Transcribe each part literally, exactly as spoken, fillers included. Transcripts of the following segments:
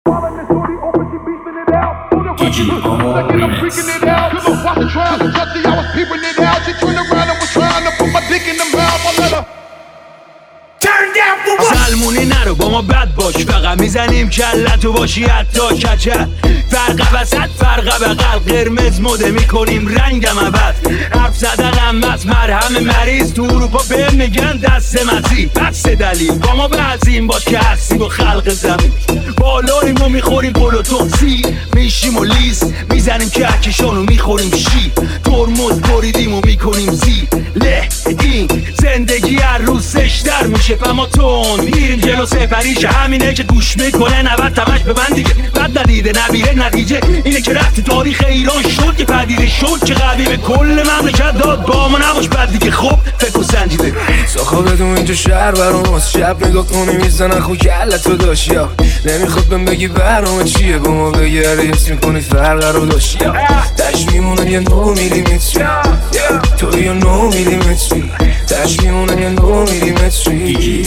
سلمونی نرو با ما بد باش، فقط میزنیم کلتو باشی حتی کچل. فرق وسط فرق بغل، قرمز مده میکنیم رنگم عوض. حرف زدن همت مرهم مریض، تو اروپا به میگن دست مسیح. بس دلیل با ما بعضیم باش که هستی با خلق زمین. بالاییم و میخوریم گل و تخسی، میشیم و لیز میزنیم کهکشانو میخوریم شی. ترمز بریدیم و میکنیم زی له. این زندگی هر روز سشتر میشه فما تون میریم جلو سپریش. همینه که گوش میکنه نود تمش به من دیگه. بد ندیده نبیره نتیجه اینه که رفت تاریخ ایران شد که پدیده شد که قوی به کل مملکت داد. با ما نباش بد دیگه خب فکر و سنجیده. ساخا بدون اینجا شهر برام از شب نگاه کنی میزنن خو کلتو داشتی. نمیخواد بهم بگی برام چیه، با ما بگردی حس میکنی فرق رو داشتی. تش میمونم یه نو میلیمتری، تو یه نو میلیمتری. تش میمونم یه نو میلیمتری.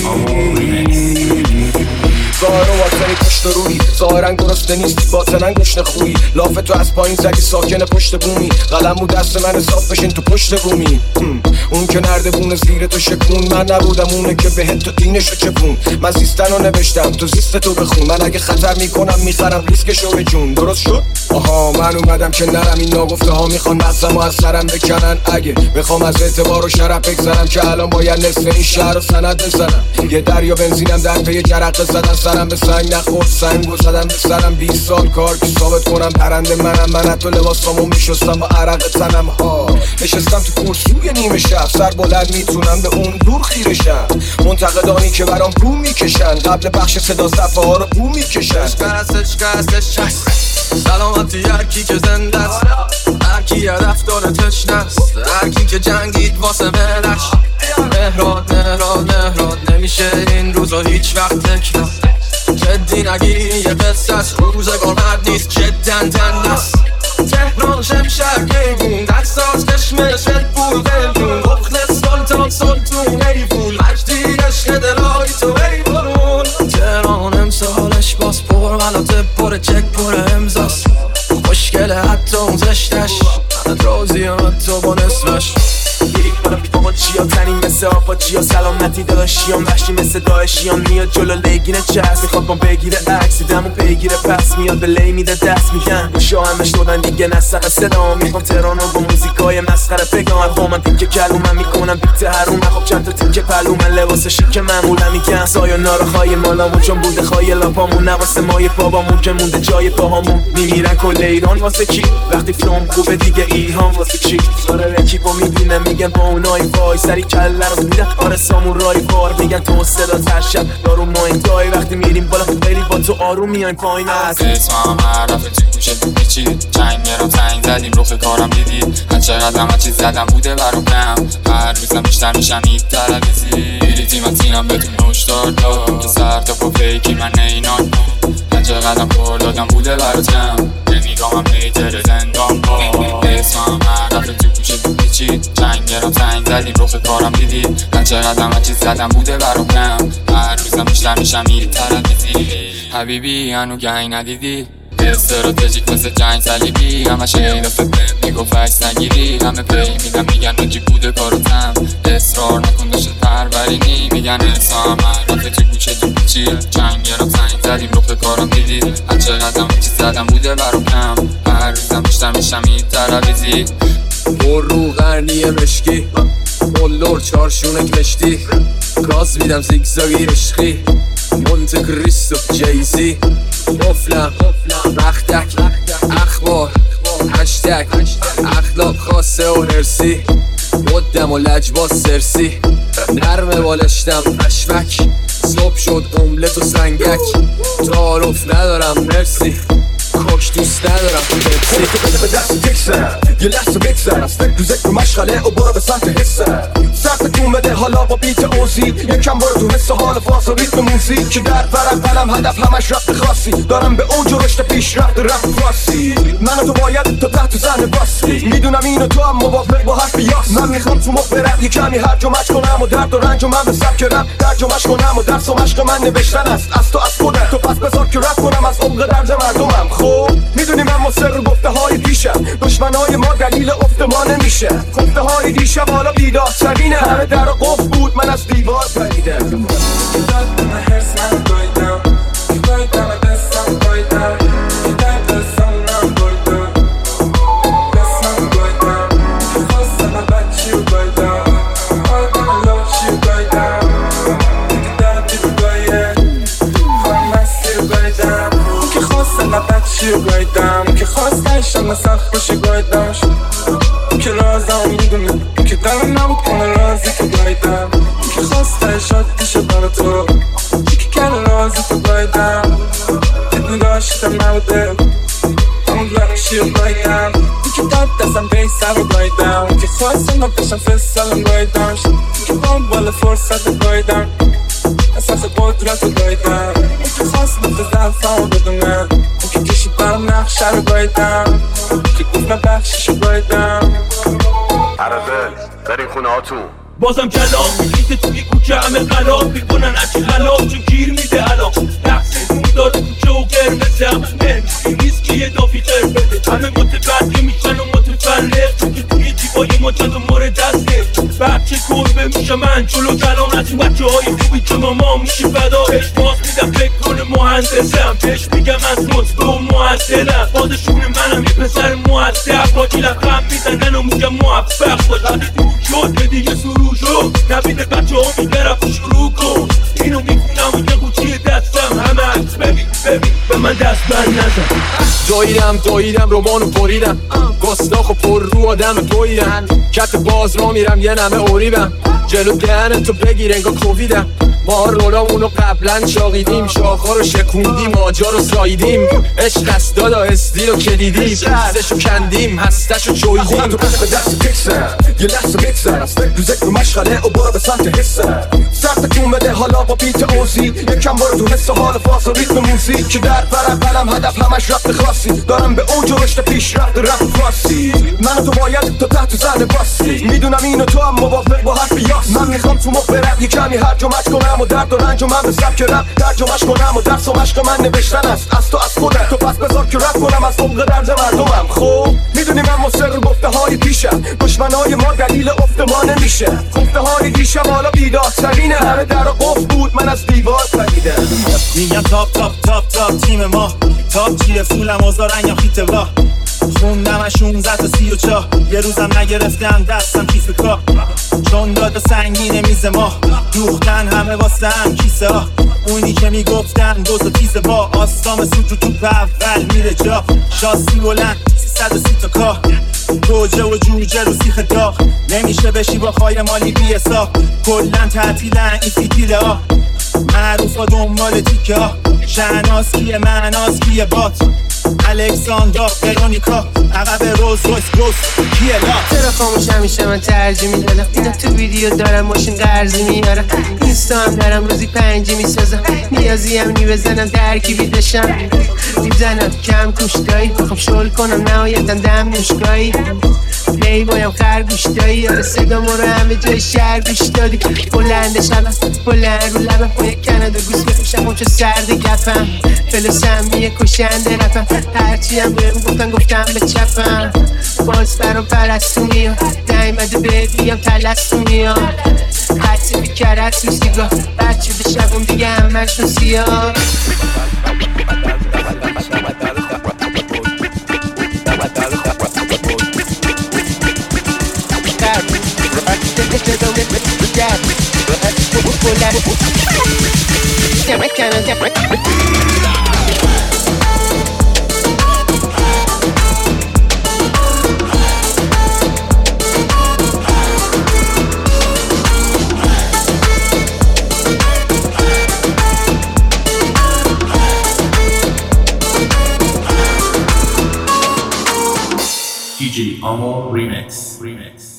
ظاهر و باطنی پشت روی، ظاهرن گرسنه نیستی باطنن گشنه خویی. لاف تو از پایین زدی ساکن پشت بومی، قلم بود دست من حساب بشین تو پشت بومی. اون که نرده بونه زیر تو شکون، من نبودم اونه که بهت تو دینشو چپون. من زیستن رو نوشتم تو زیست تو بخون، من اگه خطر میکنم میخرم ریسکشو به جون. درست شد؟ آها من اومدم که نرم، این ناگفته ها میخوان مغزمو از سرم بکنن. اگه بخوام از اعتبار و شرف بگذرم که الان باید نصف این شهر رو سند بزنم. یه دریا بنزینم در پی جرقه زدن، سرم به سنگ نخورد سنگو زدم به سرم. بیست سال کار که ثابت کنم پرنده منم. من حتی لباسامو میشستم با عرق تنم ها. نشستم تو کرسوی نیمه شب، سر بلند میتونم به اون دور خیرشم. منتقدانی که برام بو میکشن، قبل بخش صدا صفحه ها رو بو میکشن. سلامتی هر کی که زنده است، هر کی هدف داره تشنه است، هر کی که جنگید واسه ملش. مهراد مهراد مهراد نمیشه این روزا هیچ وقت تکرار. جدی نگیری یه قصه است، روزگار مرد نیست جدن دن است. تهران شمشهر گیمون، دستاز کشمش پول قیمون. مخلص سلطان سلطون ایفون، مجدی عشق دلای تو ایفون. تهران امسالش باز پر غلطه، پر چک پر امزاست. خوشگله حتی اون زشتش، منت راضی هم حتی با نصفش. یک منم بیفاما چیا تنیم مثل آفا چیا، سلامتی داداشیام وحشی مثل داعشیام. میاد جلو لیگینه چست، میخواد با بگیره عکس، دیدمو پیگیره پس میاد به لی میده دست. میگن شاهمش دادن دیگه نسخه صدا، میخوام تهرانو با موزیکای مسخره بگم. با من تیکه کلومم میکنم بیت هروم، خب چند تا تیکه پلومن لباس شیک معمولا. میگن سایونارا خواهی مالامون چون بوده خواهی لاپامون، نواسه مای بابامون که مونده جای پاهامون. میمیرن کل ایران واسه کی؟ وقتی فلوم خوبه دیگه ایهان واسه چی؟ داره رکیبو میبینه میگن با اونای وای، سری کله رو میدن آره سامورای بار. میگن تو صدا ترشد دارو ما این دای، وقتی میریم بالا خیلی با تو آروم میایم پایین. از اسمم هر دفعه تو گوشه تو پیچید، جنگ رو تنگ زدیم رخ کارم دیدید. هر چقدر همه چیز زدم بوده برام کم، هر روزم بیشتر میشم این تلویزی. بیلی تیمتینم بهتون نوشتار داد که سر تا پا فیکی من اینان. هر چقدرم پر دادم بوده برات کم، نمیگامم نیتر زندان با. اسمم هر دفعه تو گوشه تو پیچید، جنگ رو تنگ زدیم رخ کارم دیدید. هر چقدر همه چیز زدم بوده برام کم، هر روزم بیشتر میشم این تلویزی. حبیبی هنو گنگ ندیدی، استراتژیک مثل جنگ صلیبی. همه شیده فکر میگفت عکس نگیری، همه پی میدن میگن ناجی بوده کاراتم. اصرار نکن داشته پرورینی، میگن اسام رفته تو گوشه تو پیچی. جنگ رو تنگ زدیم رخ کارم دیدید. هر چقدر همه چیز زدم بوده برام کم، هر روزم بیشتر میشم این تلویزی. پر رو غرنی مشکی، مولور چارشونک مشتی. گاز میدم زیگزاگی عشقی، مونت کریستو جیزی. قفلم مختک اخبار هشتگ اخلاق خاصه و هرسی. مدم و لجباز سرسی، نرمه بالشتم پشمک. صبح شد املت و سنگک، تعارف ندارم مرسی. خاک دوست ندارم خودی که بده به دست تکسر یه لحظه بگذر از فکر رو ذکر و مشغله و برو به سمت حسر سرتون بده حالا با بیت اوزی یکم برو تو حس حال فاز و ریتم موزیک که در برم قلم هدف همش رفت خاصی دارم به اوج و رشد پیش رفت رفت فاسی من و تو باید تا تحت زن باسی میدونم اینو تو هم موافق با حرف یاس من میخوام تو مخ برم یه کمی هرج و مج کنم و درد و رنج و من به سبک رم درج و مش کنم و درس و مشق من نوشتن است از تو از خودم تو پس بذار که رد کنم از عمق درد مردمم خب میدونی من مصر گفته های پیشم دشمنای ما دلیل افت ما نمیشه گفته های دیشب حالا بیدارترینه همه در و قفل بود من از دیوار پریدم که خواستشم سخت بشه گایدمش که رازم میدونه که دلم نبود کنه رازی که گایدم که خواستش عادیشه برا تو که کنه رازی تو گایدم که داشتم نبوده همون لحشی رو گایدم که داد دستم بیسر رو گایدم که خواستم نبتشم فستالم گایدمش که دنبال فرصت رو گایدم اساس قدرت رو گایدم که خواست نفت ضعفم رو بدونم که کشید برم نقشه رو گایدم که گفت من بخشش رو گایدم عربه بریم خونه هاتون بازم کلام میگیده توی کوچه همه قلاب میکنن اچی غلاب چون گیر میده الان رقص روم داره کوچه و قرمزه همه مهمشی نیست که یه دافی قر بده همه متبرگه میشن و متفرق چون که توی جیبای ما چند و مورد دسته بچه گربه میشه من جلو کلام از این بچه های خوبی که ماما میشه فدا بهش باز میدم فکر کنه مهندسم بهش میگم از نطبه و معدلم بازشون منم یه پسر معدب باجی لبخم میزنن و میگم موفق باش وقتی دور شد به دیگه سرو شد نبیده بچه ها میگرم شروع کن اینو میکنم و یه قوچی دستم همه ببین ببین به من دست بر نزن دویدم دویدم رومانو بریدم گستاخ و پر رو آدم تویدم کت باز را میرم یه نمه اوریبم جلو دهن تو بگیر انگاه کوویدم ما رولامونو قبلا چاقیدیم شاخا رو شکوندیم آجا رو ساییدیم عشق است دادا استی رو کلیدیم پوستشو کندیم هستشو چویدیم خودتو بده به دست تکسر یه لحظه بگذر از فکر رو ذکر و مشغله و برو به سمت حسر سرتون بده حالا با بیت اوزی یکم برو تو حس حال فاز و ریتم موزیک که در برم قلم هدف همش رفت خاصی دارم به اوج و رشد پیش رفت رفت فاسی من و تو باید تا تحت زن باسی میدونم اینو تو هم موافق با حرف یاس من میخوام تو مخ برم یه کمی هرج و مج کنم و درد و رنج و من به سبک رم درج و مشق کنم و درس و مشق من نوشتن است از تو از خودم تو پس بذار که رد کنم از عمق درد مردمم خب میدونی من مصر گفته های پیشم دشمنای ما دلیل افت ما نمیشه گفته های دیشب حالا بیدارترینه همه در و قفل بود من از دیوار پریدم میگم تاپ تاپ تاپ تاپ تیم ما تاپ چیه فولم آزارن یا خیت وا خوندم شونزده تا سی و چاه یه روزم نگرفتم دستم کیف کار چون دادا سنگینه میز ما دوختن همه واسه هم کیسه ها اونی که میگفتن دوز و تیزه با آستام سود رو توپ اول میره جا شاسی بلند سیصد و سی تا کاه گوجه و جوجه رو سیخ داغ نمیشه بشی با خای مالی بی حساب کلن تعطیلن این فیتیله ها معروف ها دنبال تیکه ها شهناز کیه معناز کیه بات الکساندرا ورونیکا عقب روز رویس روز کیه لا چرا خاموش همیشه من ترجیح میدادم اینا تو ویدیو دارم ماشین قرضی میارم اینستا هم دارم روزی پنجی میسازم نیازی هم نی بزنم ترکیبی داشتم میزنم کم کوشتایی بخوام شل کنم نهایتم دم نوشگاهی پلی بایم خرگوش دایی یاره صدامو رو همه جای شهر گوش دادی بلند شبم بلند رو لبم با یک کنده گوز بفوشم اون چه سرد گفم فلسم میه کشنده رفم هرچی هم بهم گفتن گفتم به چپم باز برام پرستو میاد نیمده بهت میگم تلستو میاد حدسی بیکرد تو سیگاه بچه به شبم دیگه همشون سیاه دی جی Amo Remix. Remix.